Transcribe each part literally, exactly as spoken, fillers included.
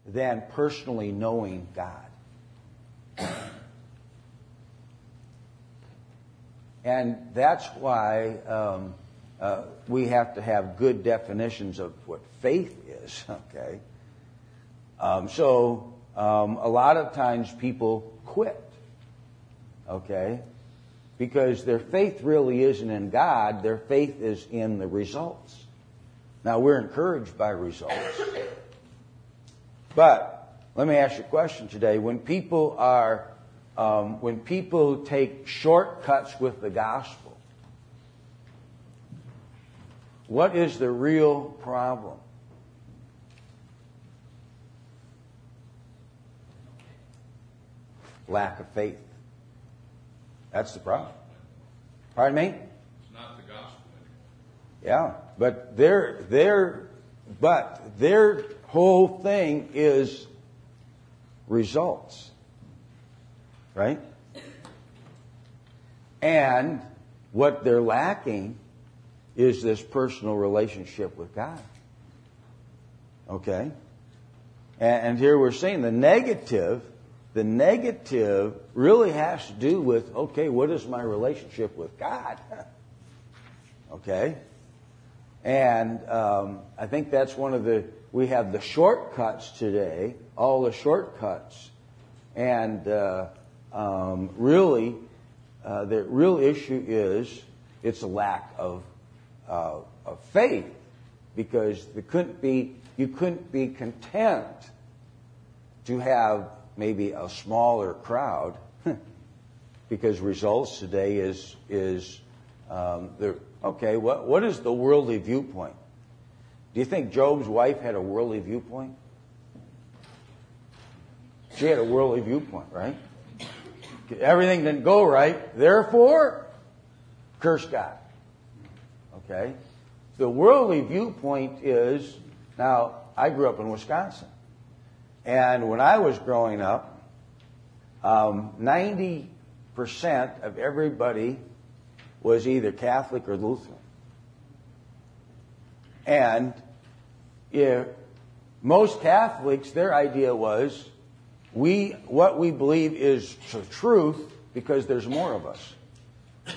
than personally knowing God. And that's why um, uh, we have to have good definitions of what faith is, okay? Um, so um, a lot of times people quit, okay? Because their faith really isn't in God, their faith is in the results. Now, we're encouraged by results. But let me ask you a question today. When people are, um, when people take shortcuts with the gospel, what is the real problem? Lack of faith. That's the problem. Pardon me? It's not the gospel anymore. Yeah, but their their but their whole thing is results, right? And what they're lacking is this personal relationship with God. Okay, and, and here we're saying the negative. The negative really has to do with, okay, what is my relationship with God? Okay? And um, I think that's one of the, we have the shortcuts today, all the shortcuts. And uh, um, really, uh, the real issue is it's a lack of, uh, of faith, because there couldn't be, you couldn't be content to have maybe a smaller crowd, because results today is is um, the okay. What what is the worldly viewpoint? Do you think Job's wife had a worldly viewpoint? She had a worldly viewpoint, right? Everything didn't go right, therefore, curse God. Okay, the worldly viewpoint is, now I grew up in Wisconsin. And when I was growing up, um, ninety percent of everybody was either Catholic or Lutheran. And if most Catholics, their idea was, we what we believe is the truth because there's more of us. It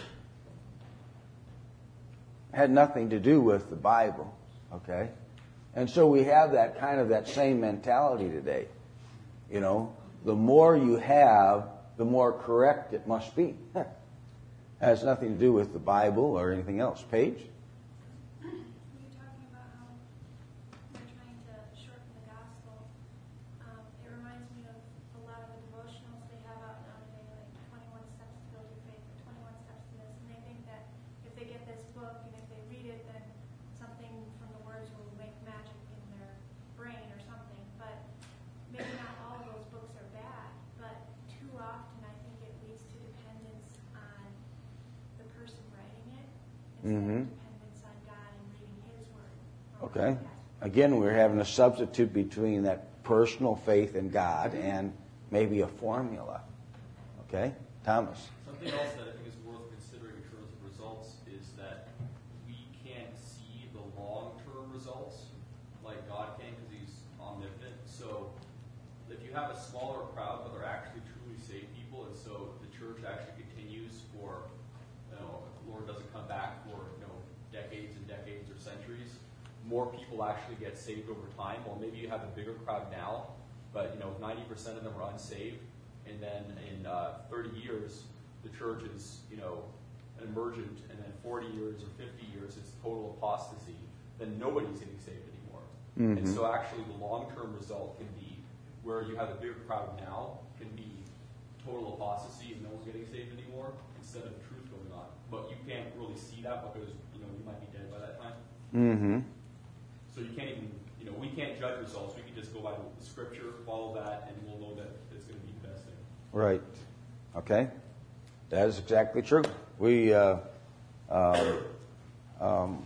had nothing to do with the Bible, okay? And so we have that kind of that same mentality today. You know, the more you have, the more correct it must be. It has nothing to do with the Bible or anything else. Paige? You're talking about how they're trying to shorten the gospel. Um, it reminds me of a lot of the devotionals they have out nowadays, like twenty-one steps to build your faith, or twenty-one steps to this. And they think that if they get this book and if they read it, then something from the words will make magic in their brain or something. But maybe not all of those books are bad, but too often I think it leads to dependence on the person writing it instead Mm-hmm. of dependence on God and reading His Word. Okay. Again, we're having a substitute between that personal faith in God and maybe a formula. Okay? Thomas? Something else that I think is worth considering in terms of results is that we can't see the long-term results like God can, because He's omnipotent. So if you have a smaller crowd, but they're actually truly saved people, and so the church actually continues for, you know, if the Lord doesn't come back for, you know, decades and decades or centuries, more people actually get saved over time. Well, maybe you have a bigger crowd now, but, you know, ninety percent of them are unsaved, and then in uh, thirty years, the church is, you know, emergent, and then forty years or fifty years, it's total apostasy, then nobody's getting saved anymore. Mm-hmm. And so actually the long-term result can be where you have a bigger crowd now can be total apostasy and no one's getting saved anymore instead of truth going on. But you can't really see that because, you know, you might be dead by that time. Mm-hmm. So you can't even, you know, we can't judge results. We can just go by the scripture, follow that, and we'll know that it's going to be the best thing. Right. Okay. That is exactly true. We, uh, uh, um,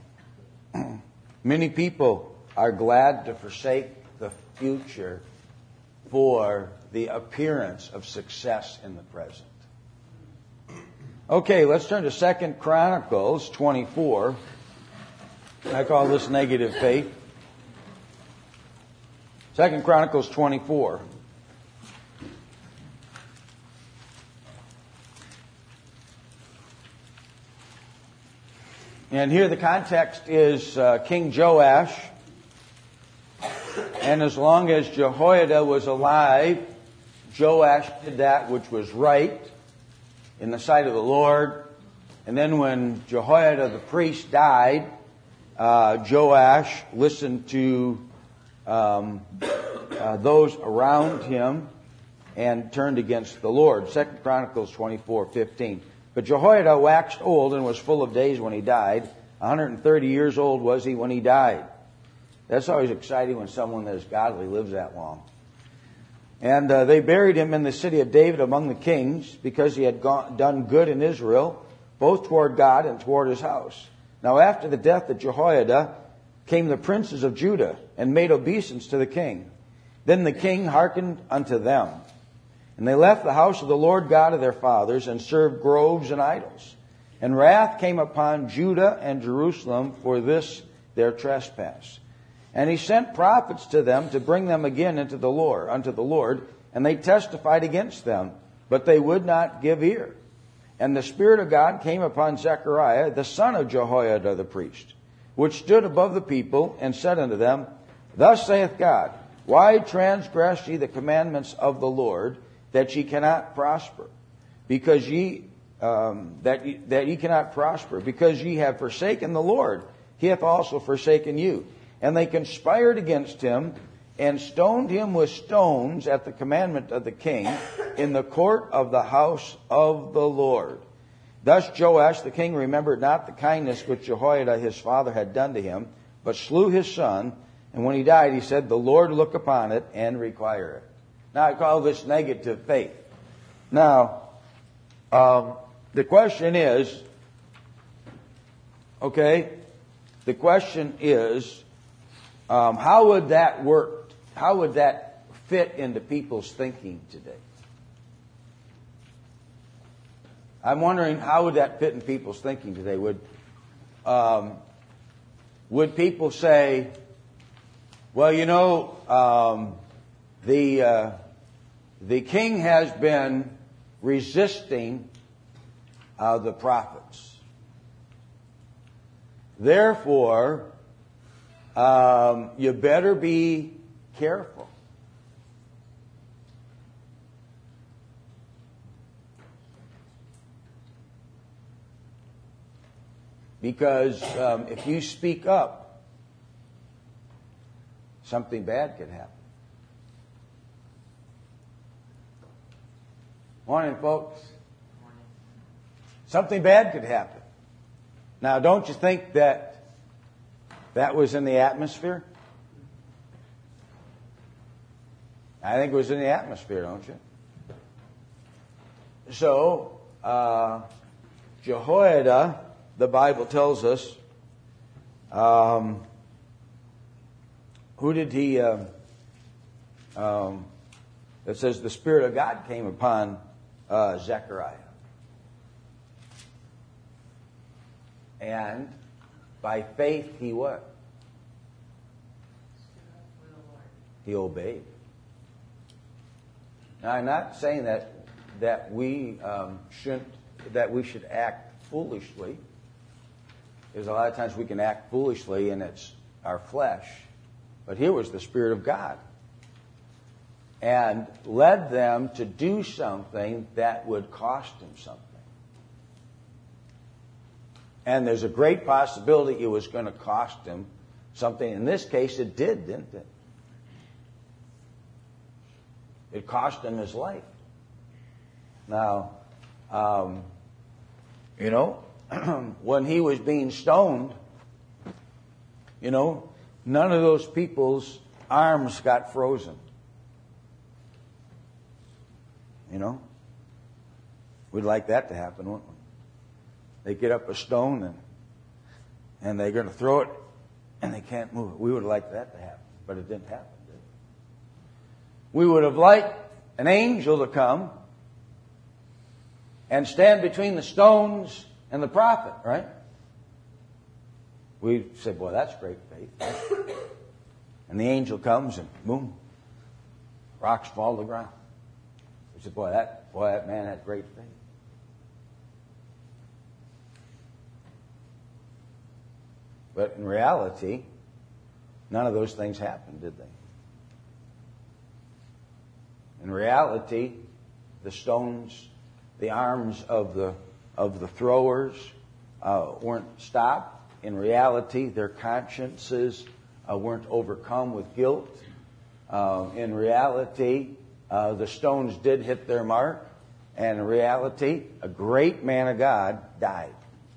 many people are glad to forsake the future for the appearance of success in the present. Okay, let's turn to Second Chronicles twenty-four. I call this negative faith. Second Chronicles twenty-four. And here the context is uh, King Joash. And as long as Jehoiada was alive, Joash did that which was right in the sight of the Lord. And then when Jehoiada the priest died, uh, Joash listened to um, uh, those around him and turned against the Lord. Second Chronicles twenty-four fifteen. But Jehoiada waxed old and was full of days when he died. one hundred thirty years old was he when he died. That's always exciting when someone that is godly lives that long. And uh, they buried him in the city of David among the kings, because he had gone, done good in Israel, both toward God and toward his house. Now after the death of Jehoiada came the princes of Judah, and made obeisance to the king. Then the king hearkened unto them. And they left the house of the Lord God of their fathers, and served groves and idols. And wrath came upon Judah and Jerusalem for this their trespass. And he sent prophets to them to bring them again into the Lord, unto the Lord, and they testified against them, but they would not give ear. And the Spirit of God came upon Zechariah, the son of Jehoiada the priest, which stood above the people, and said unto them, Thus saith God, Why transgress ye the commandments of the Lord, that ye cannot prosper? Because ye um, that ye, that ye cannot prosper, because ye have forsaken the Lord, he hath also forsaken you. And they conspired against him, and stoned him with stones at the commandment of the king in the court of the house of the Lord. Thus Joash the king remembered not the kindness which Jehoiada his father had done to him, but slew his son. And when he died, he said, The Lord look upon it and require it. Now I call this negative faith. Now, um, the question is, okay, the question is, um, how would that work? How would that fit into people's thinking today? I'm wondering, how would that fit in people's thinking today? Would um, would people say, well, you know, um, the uh, the king has been resisting uh, the prophets. Therefore, um, you better be careful. Because um, if you speak up, something bad could happen. Morning, folks. Something bad could happen. Now, don't you think that that was in the atmosphere? I think it was in the atmosphere, don't you? So, uh, Jehoiada, the Bible tells us, um, who did he, uh, um, it says the Spirit of God came upon uh, Zechariah. And by faith he what? He obeyed. Now I'm not saying that that we um, shouldn't that we should act foolishly. Because a lot of times we can act foolishly and it's our flesh. But here was the Spirit of God. And led them to do something that would cost them something. And there's a great possibility it was going to cost him something. In this case, it did, didn't it? It cost him his life. Now, um, you know, when he was being stoned, you know, none of those people's arms got frozen. You know? We'd like that to happen, wouldn't we? They get up a stone and and they're going to throw it and they can't move it. We would like that to happen, but it didn't happen, did it? We would have liked an angel to come and stand between the stones and the prophet, right? We said, boy, that's great faith. And the angel comes and boom, Rocks fall to the ground. He said, boy, that, boy, that man had great faith. But in reality, none of those things happened, did they? In reality, the stones, the arms of the of the throwers uh, weren't stopped. In reality, their consciences uh, weren't overcome with guilt. Uh, in reality, uh, the stones did hit their mark. And in reality, a great man of God died.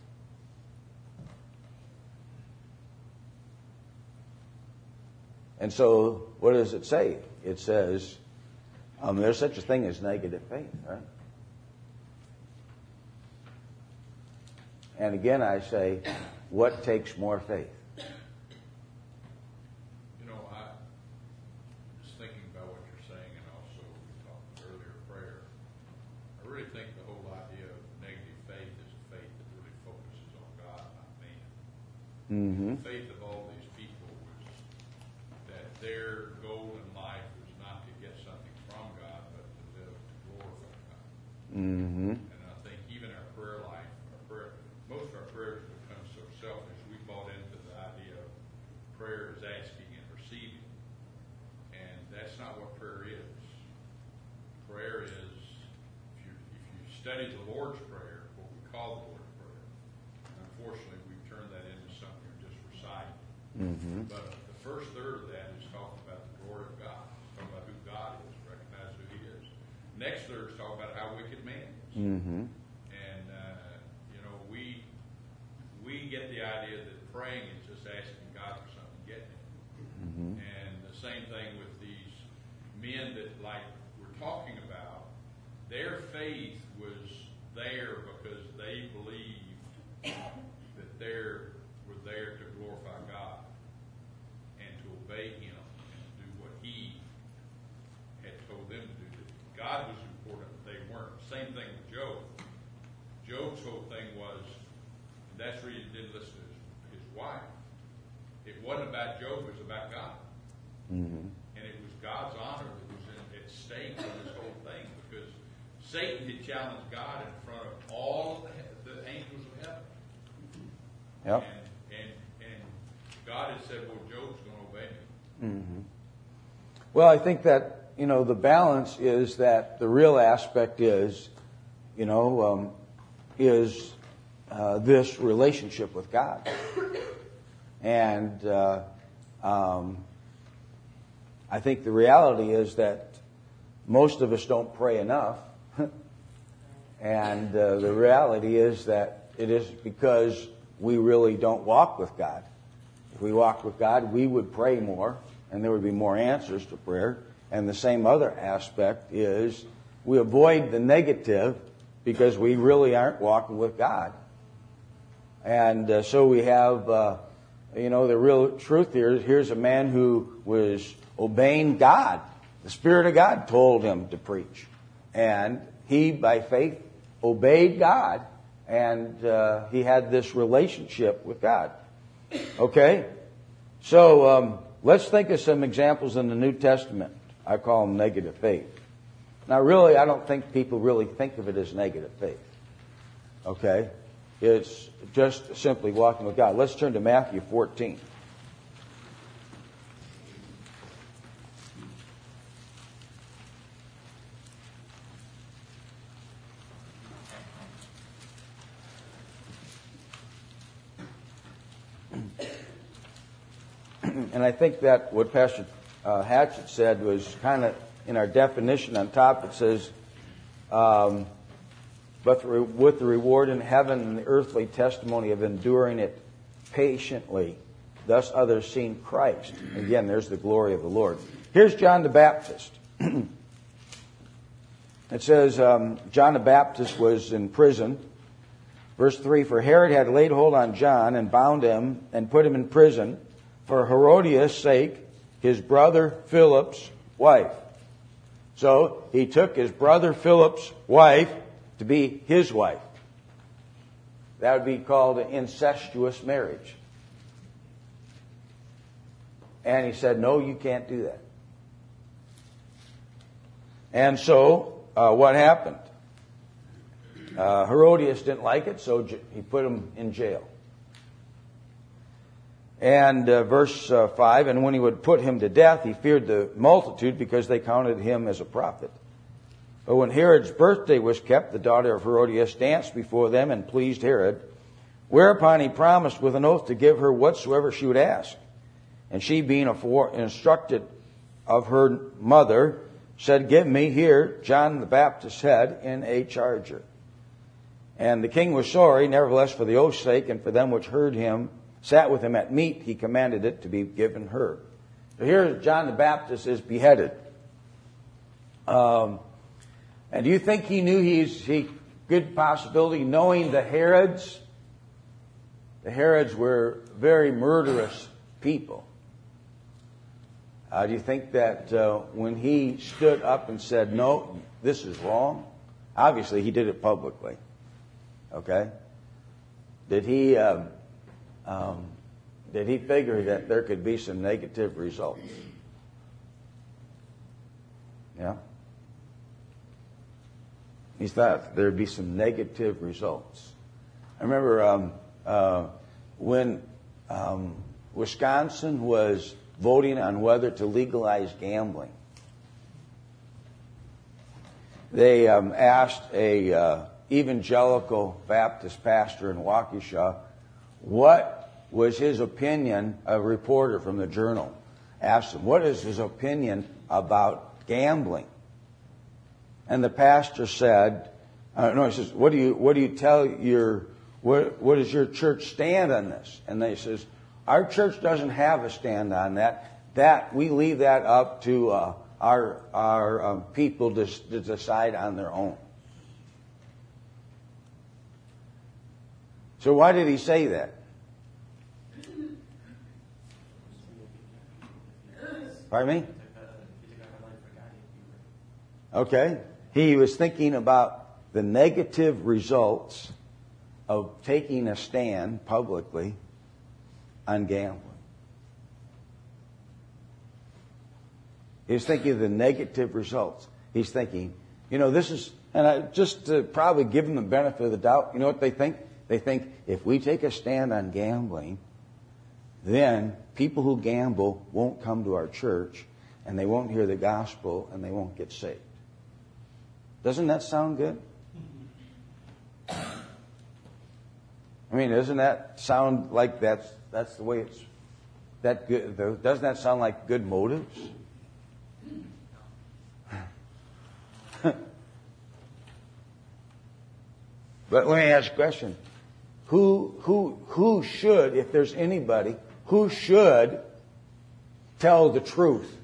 And so, what does it say? It says, um, there's such a thing as negative faith, right? And again, I say, what takes more faith? You know, I was thinking about what you're saying, and also we talked earlier prayer. I really think the whole idea of negative faith is a faith that really focuses on God, not man. Mm-hmm. The faith of all these people was that their goal in life was not to get something from God, but to live to glorify God. Mm-hmm. And I think even our prayer life, our prayer, most of our prayers become so selfish. We bought into the idea of prayer is asking and receiving. And that's not what prayer is. Prayer is, if you, if you study the Lord's Prayer, what we call the Lord's Prayer, unfortunately we've turned that into something just reciting. Mm-hmm. But the first third of that is talking about the glory of God. It's talking about who God is, recognize who He is. Next third is talking about how wicked man is. Mm-hmm. And, uh, you know, we we get the idea that praying is just asking God for something, getting it. Mm-hmm. And the same thing with these men that, like we're talking about, their faith was there because they believed that they were there to glorify God and to obey Him and to do what He had told them to do. God was important, they weren't. Same thing with Job. Job's whole thing was, and that's where he didn't listen to his, his wife. It wasn't about Job, it was about God. Mm-hmm. And it was God's honor that was in, at stake in this whole thing, because Satan had challenged God in front of all the, the angels of heaven. Yep. And, and, and God had said, well, Job's going to obey me. Mm-hmm. Well, I think that, you know, the balance is that the real aspect is, you know, um, is uh, this relationship with God. And uh, um, I think the reality is that most of us don't pray enough. And uh, the reality is that it is because we really don't walk with God. If we walked with God, we would pray more, and there would be more answers to prayer. And the same other aspect is we avoid the negative because we really aren't walking with God. And uh, so we have, uh, you know, the real truth here is here's a man who was obeying God. The Spirit of God told him to preach. And he, by faith, obeyed God. And uh, he had this relationship with God. Okay? So um, let's think of some examples in the New Testament. I call them negative faith. Now, really, I don't think people really think of it as negative faith. Okay? It's just simply walking with God. Let's turn to Matthew fourteen. And I think that what Pastor uh, Hatchett said was kind of in our definition on top. It says, um, but the re- with the reward in heaven and the earthly testimony of enduring it patiently, thus others seen Christ. Again, there's the glory of the Lord. Here's John the Baptist. It says um, John the Baptist was in prison. Verse three, for Herod had laid hold on John and bound him and put him in prison for Herodias' sake, his brother Philip's wife. So he took his brother Philip's wife to be his wife. That would be called an incestuous marriage. And he said, no, you can't do that. And so, uh, what happened? Uh, Herodias didn't like it, so j- he put him in jail. And uh, verse uh, five, and when he would put him to death, he feared the multitude because they counted him as a prophet. But when Herod's birthday was kept, the daughter of Herodias danced before them and pleased Herod. Whereupon he promised with an oath to give her whatsoever she would ask. And she, being afore instructed of her mother, said, Give me here John the Baptist's head in a charger. And the king was sorry, nevertheless for the oath's sake, and for them which heard him, sat with him at meat, he commanded it to be given her. So here John the Baptist is beheaded. Um, and do you think he knew he's he good possibility, knowing the Herods? The Herods were very murderous people. Uh, do you think that uh, when he stood up and said, no, this is wrong? Obviously, he did it publicly. Okay? Did he um, um, did he figure that there could be some negative results? Yeah? He thought there'd be some negative results. I remember um, uh, when um, Wisconsin was voting on whether to legalize gambling. They um, asked a uh, evangelical Baptist pastor in Waukesha what was his opinion. A reporter from the Journal asked him, what is his opinion about gambling? And the pastor said, uh, no, he says, what do you, what do you tell your, what, what does your church stand on this? And they says, our church doesn't have a stand on that. That, we leave that up to uh, our, our um, people to, to decide on their own. So why did he say that? Pardon me? Okay. He was thinking about the negative results of taking a stand publicly on gambling. He's thinking of the negative results. He's thinking, you know, this is, and I, just to probably give them the benefit of the doubt, you know what they think? They think if we take a stand on gambling, then people who gamble won't come to our church, and they won't hear the gospel, and they won't get saved. Doesn't that sound good? I mean, doesn't that sound like that's that's the way it's that good? Doesn't that sound like good motives? But let me ask a question: Who who who should, if there's anybody, who should tell the truth?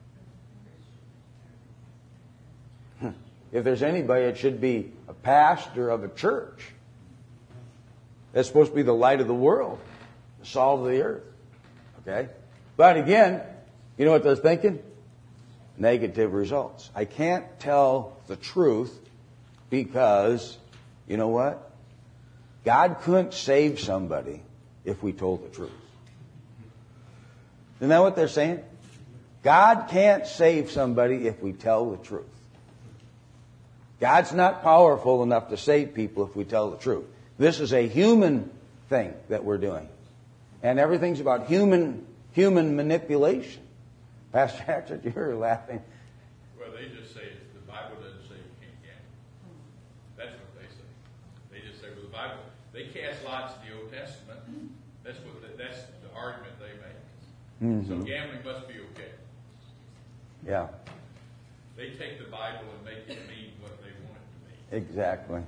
If there's anybody, it should be a pastor of a church. That's supposed to be the light of the world, the salt of the earth. Okay? But again, you know what they're thinking? Negative results. I can't tell the truth because, you know what? God couldn't save somebody if we told the truth. Isn't that what they're saying? God can't save somebody if we tell the truth. God's not powerful enough to save people if we tell the truth. This is a human thing that we're doing. And everything's about human human manipulation. Pastor Hatchett, you're laughing. Well, they just say the Bible doesn't say you can't gamble. That's what they say. They just say, well, the Bible, they cast lots in the Old Testament. That's what the, that's the argument they make. Mm-hmm. So gambling must be okay. Yeah. They take the Bible and make it mean what they want it to mean. Exactly.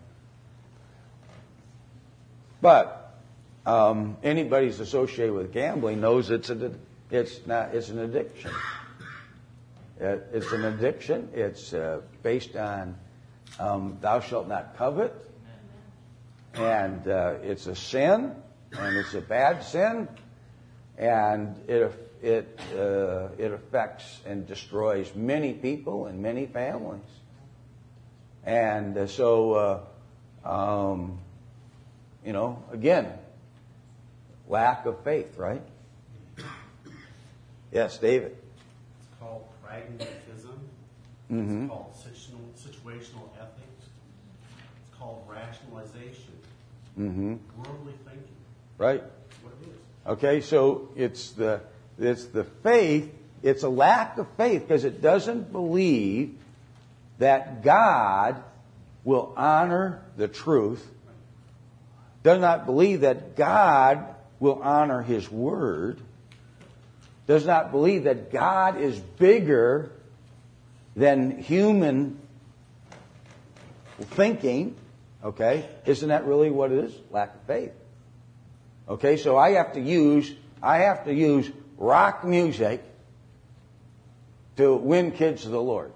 But um, anybody who's associated with gambling knows it's a, it's not it's an addiction. It, it's an addiction. It's uh, based on um, thou shalt not covet, and uh, it's a sin, and it's a bad sin, and it it uh, it affects and destroys many people and many families, and uh, so uh, um, you know, again, lack of faith, right? Yes, David. It's called pragmatism. Mhm. It's called situational, situational ethics. It's called rationalization. Mm-hmm. Worldly thinking. Right. That's what it is. Okay, so it's the it's the faith. It's a lack of faith because it doesn't believe that God will honor the truth. Does not believe that God will honor His word. Does not believe that God is bigger than human thinking. Okay, isn't that really what it is? Lack of faith. Okay, so I have to use I have to use rock music to win kids to the Lord.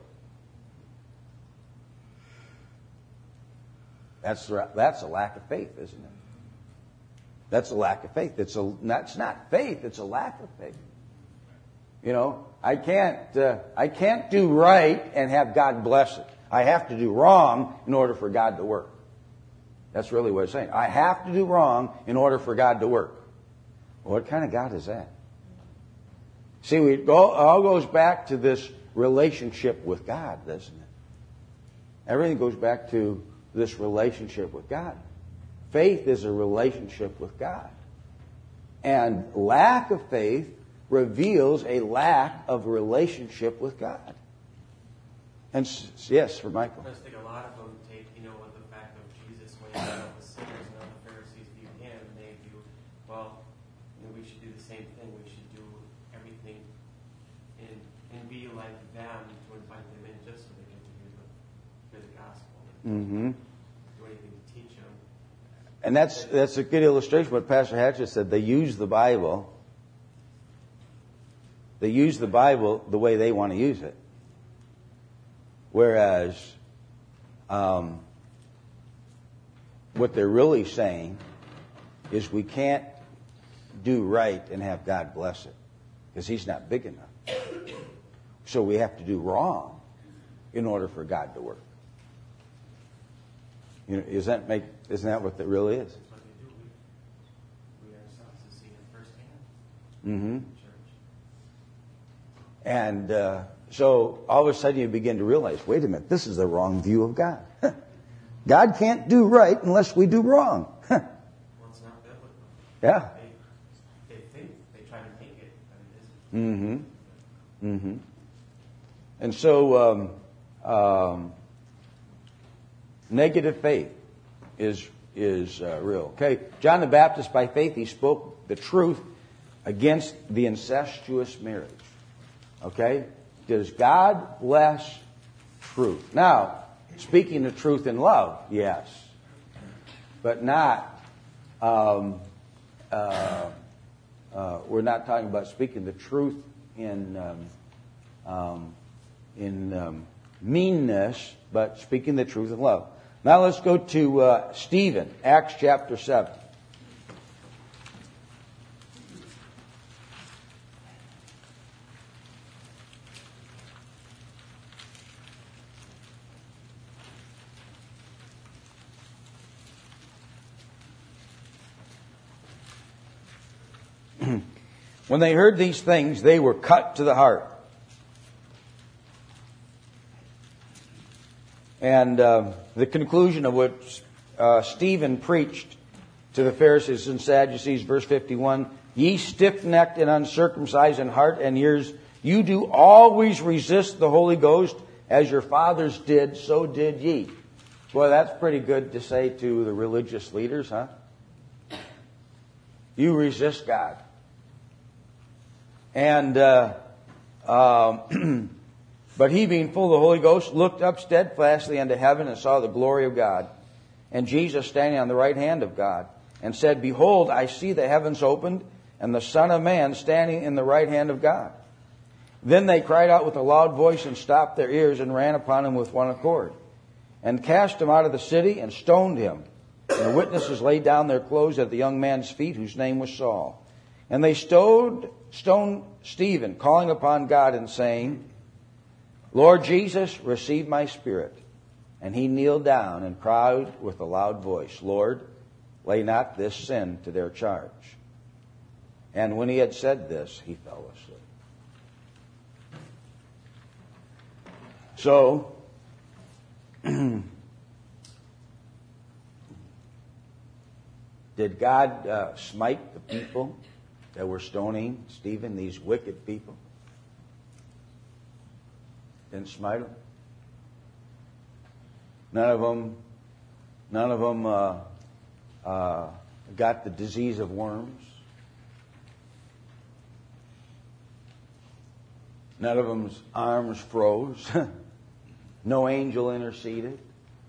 That's that's a lack of faith, isn't it? That's a lack of faith. It's a that's not faith. It's a lack of faith. You know, I can't uh, I can't do right and have God bless it. I have to do wrong in order for God to work. That's really what it's saying. I have to do wrong in order for God to work. Well, what kind of God is that? See, we go, it all goes back to this relationship with God, doesn't it? Everything goes back to this relationship with God. Faith is a relationship with God. And lack of faith reveals a lack of relationship with God. And s- yes, for Michael. I just think a lot of them take, you know, with the fact of Jesus when he dealt with sinners and how the Pharisees viewed him, and they view, well, you know, we should do the same thing. We should do everything and and be like them to invite them in just so they get to hear the, hear the gospel. Mm-hmm. Do anything to teach them. And that's that's a good illustration of what Pastor Hatchett said. They use the Bible. They use the Bible the way they want to use it. Whereas um, what they're really saying is we can't do right and have God bless it because He's not big enough. So we have to do wrong in order for God to work. You know, does that make? Isn't that what it really is? That's what they do. We, we ourselves have seen it firsthand Mm-hmm. in church. And uh, so all of a sudden you begin to realize, wait a minute, this is the wrong view of God. God can't do right unless we do wrong. Well, it's not biblical. Yeah. They, they think, they try to make it, but it isn't. Mm-hmm. Mm-hmm. And so um, um, negative faith is is uh, real. Okay, John the Baptist, by faith, he spoke the truth against the incestuous marriage. Okay, does God bless truth? Now, speaking the truth in love, yes, but not. Um, uh, uh, we're not talking about speaking the truth in um, um, in um, meanness, but speaking the truth in love. Now let's go to uh, Stephen, Acts chapter seven. When they heard these things, they were cut to the heart. And uh, the conclusion of what uh, Stephen preached to the Pharisees and Sadducees, verse fifty-one, ye stiff-necked and uncircumcised in heart and ears, you do always resist the Holy Ghost, as your fathers did, so did ye. Boy, that's pretty good to say to the religious leaders, huh? You resist God. And, uh, um, but he, being full of the Holy Ghost, looked up steadfastly unto heaven and saw the glory of God, and Jesus standing on the right hand of God, and said, Behold, I see the heavens opened, and the Son of Man standing in the right hand of God. Then they cried out with a loud voice, and stopped their ears, and ran upon him with one accord, and cast him out of the city, and stoned him. And the witnesses laid down their clothes at the young man's feet, whose name was Saul. And they stoned, stoned Stephen, calling upon God and saying, Lord Jesus, receive my spirit. And he kneeled down and cried with a loud voice, Lord, lay not this sin to their charge. And when he had said this, he fell asleep. So, did God uh, smite the people that were stoning Stephen, these wicked people? Didn't smite them. None of them, none of them uh, uh, got the disease of worms. None of them's arms froze. No angel interceded.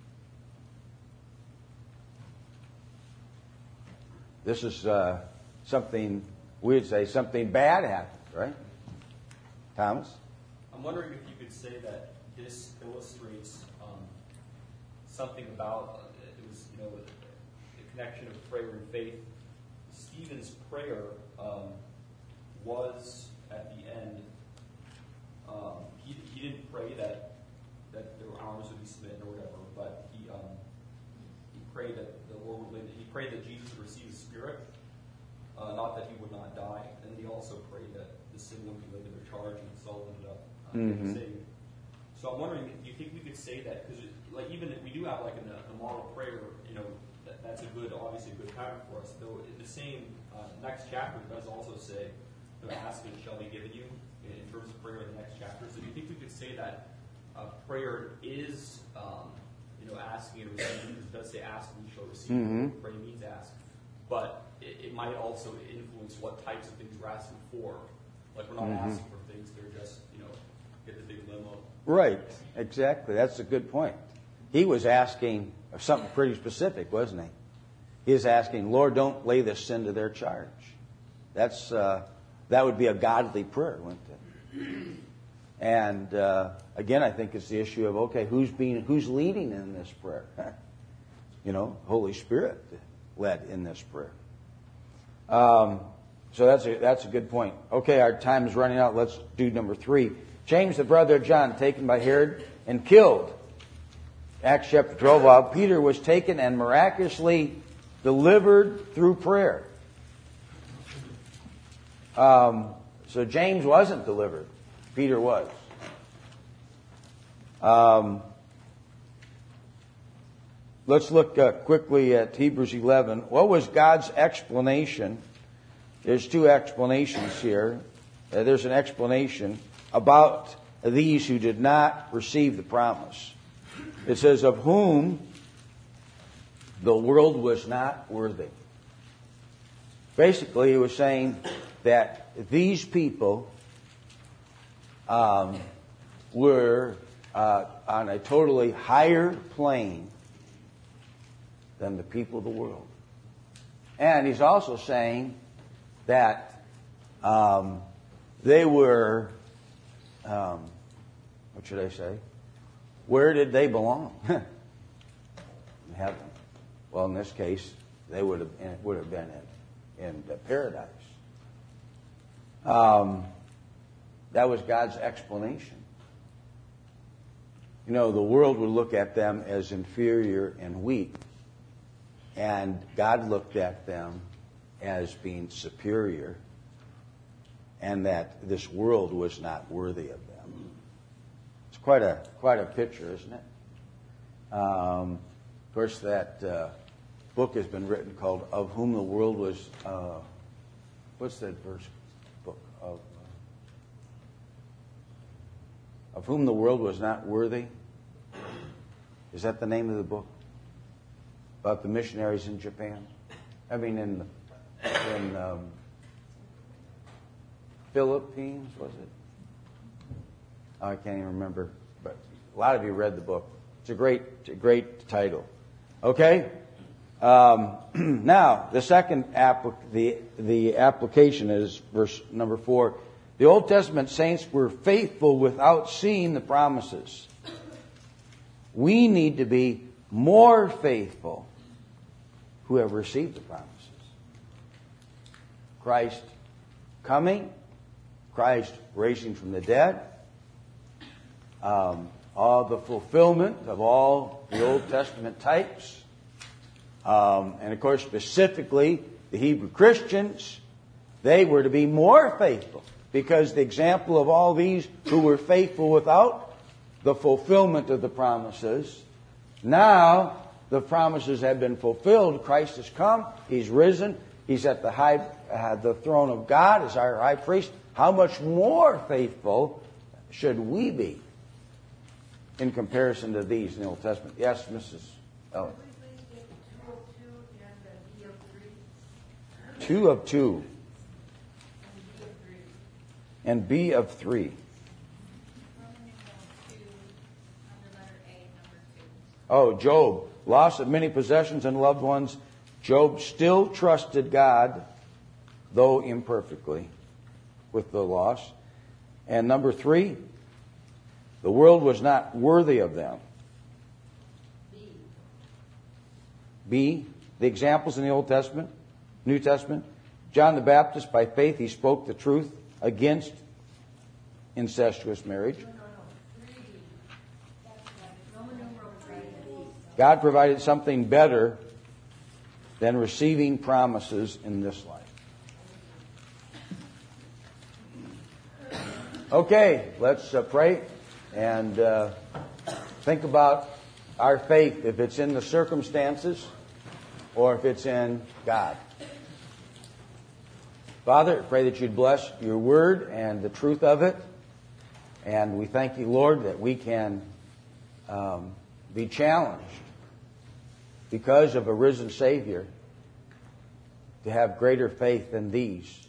This is uh, something, we'd say something bad happened, right? Thomas? I'm wondering if you could say that this illustrates um, something about, uh, it was, you know, the, the connection of prayer and faith. Stephen's prayer um, was, at the end, um, he, he didn't pray that, that their arms would be smitten or whatever, but he um, he prayed that the Lord would, he prayed that Jesus would receive his spirit, uh, not that he would not die, and he also prayed that the sin wouldn't be laid to their charge, and so ended up uh, Mm-hmm. saved. So I'm wondering, do you think we could say that, because like even if we do have like a, a model prayer, you know, that, that's a good, obviously a good pattern for us, though in the same uh, next chapter it does also say, you know, ask and it shall be given you, in, in terms of prayer in the next chapter. So do you think we could say that uh, prayer is, um, you know, asking and receiving, because it does say ask and you shall receive, Mm-hmm. pray means ask, but it, it might also influence what types of things we're asking for. Like we're not Mm-hmm. asking for things, they're just, you know, get the big limo. Right, exactly. That's a good point. He was asking of something pretty specific, wasn't he? He was asking, Lord, don't lay this sin to their charge. That's uh, that would be a godly prayer, wouldn't it? And uh, again, I think it's the issue of, okay, who's being who's leading in this prayer? You know, Holy Spirit led in this prayer. Um, so that's a that's a good point. Okay, our time is running out. Let's do number three. James, the brother of John, taken by Herod and killed. Acts chapter twelve. While Peter was taken and miraculously delivered through prayer. Um, so James wasn't delivered. Peter was. Um, let's look uh, quickly at Hebrews eleven. What was God's explanation? There's two explanations here. Uh, there's an explanation about these who did not receive the promise. It says, of whom the world was not worthy. Basically, it was saying that these people um, were uh, on a totally higher plane than the people of the world. And he's also saying that um, they were, um, what should I say? Where did they belong? In heaven. Well, in this case, they would have would have been in, in paradise. Um, that was God's explanation. You know, the world would look at them as inferior and weak, and God looked at them as being superior, and that this world was not worthy of them. It's quite a quite a picture, isn't it? Um, of course, that uh, book has been written called "Of Whom the World Was." Uh, what's that verse book of? Uh, of whom the world was not worthy. Is that the name of the book? About the missionaries in Japan? I mean, in in um, Philippines, was it? Oh, I can't even remember. But a lot of you read the book. It's a great, it's a great title. Okay. Um, now, the second app, the the application is verse number four. The Old Testament saints were faithful without seeing the promises. We need to be more faithful who have received the promises. Christ coming, Christ raising from the dead, um, all the fulfillment of all the Old Testament types, um, and of course specifically the Hebrew Christians, they were to be more faithful, because the example of all these who were faithful without the fulfillment of the promises. Now, the promises have been fulfilled. Christ has come. He's risen. He's at the high, uh, the throne of God as our high priest. How much more faithful should we be in comparison to these in the Old Testament? Yes, Missus Ellen. Two of two. And B of three. Oh, Job. Loss of many possessions and loved ones. Job still trusted God, though imperfectly, with the loss. And number three, the world was not worthy of them. B. B, the examples in the Old Testament, New Testament. John the Baptist, by faith, he spoke the truth against incestuous marriage. God provided something better than receiving promises in this life. Okay, let's uh, pray and uh, think about our faith, if it's in the circumstances or if it's in God. Father, I pray that you'd bless your word and the truth of it. And we thank you, Lord, that we can um, be challenged because of a risen Savior to have greater faith than these.